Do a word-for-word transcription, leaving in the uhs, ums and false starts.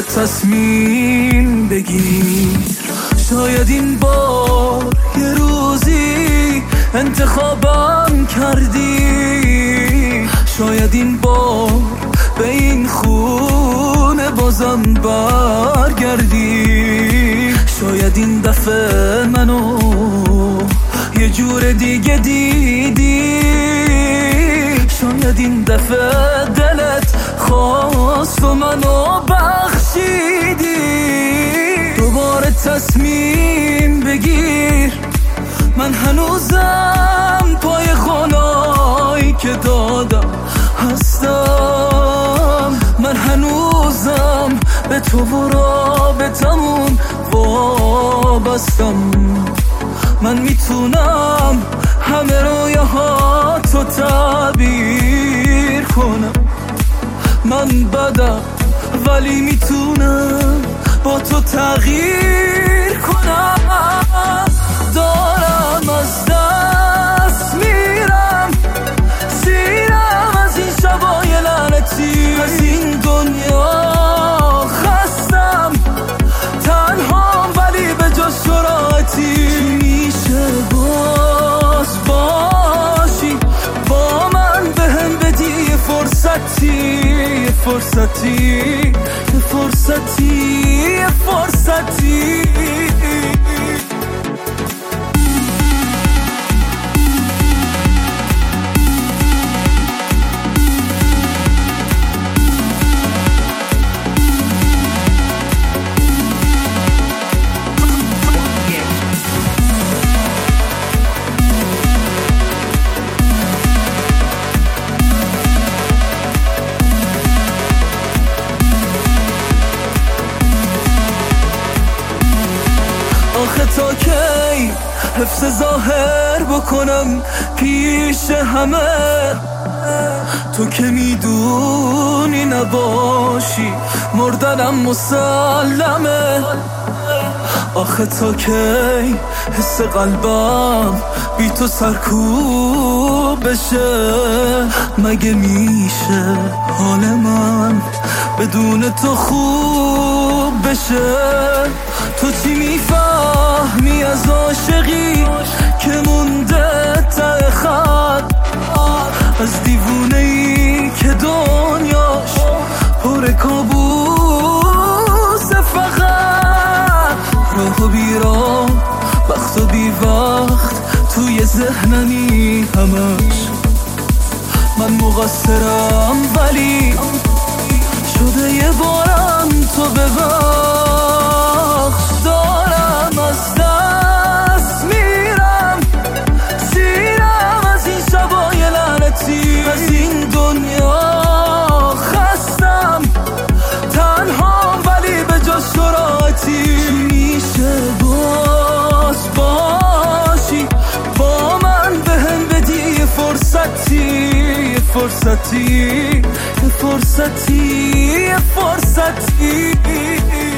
دوباره تصمیم بگیر. شاید این بار یه روزی انتخابم کردی، شاید این بار به این خونه بازم برگردی، شاید این دفعه منو یه جور دیگه دیدی، شاید این دفعه دلت خواست و منو بخشیدی. دوباره تصمیم بگیر، من هنوزم پای خونایی که دادم هستم، من هنوزم به تو و رابطمون وابستم. من میتونم همه رویاهاتو تعبیر کنم، من بدم ولی میتونم با تو تغییر کنم. دارم از دست میرم، سیرم از این شبای لعنتی، از این دنیا خستم، تنهام ولی به جز شراعتی. میشه باز باشی با من، بهم بدی یه فرصتی، یه فرصتی، یه فرصتی، یه فرصتی. آخه تا کی حفظ ظاهر بکنم پیش همه، تو که میدونی نباشی مردنم مسلمه. آخه تا کی حس قلبم بی تو سرکوب بشه، مگه میشه حال من بدون تو خوب بشه؟ تو چی میفهمی از عاشقی که مونده ته خط، از دیوونه ای که دنیاش پر کابوس فقط، راه و بی راه، وقت و بی وقت توی ذهنمی همش. من مقصرم ولی شده یه بارم تو ببخش. دارم از دست میرم، سیرم از این شبای لعنتی، از این دنیا خستم، تنهام ولی به جز شراعتی. میشه باز باشی با من، بهم بدی یه فرصتی، یه فرصتی، یه فرصتی، یه فرصتی.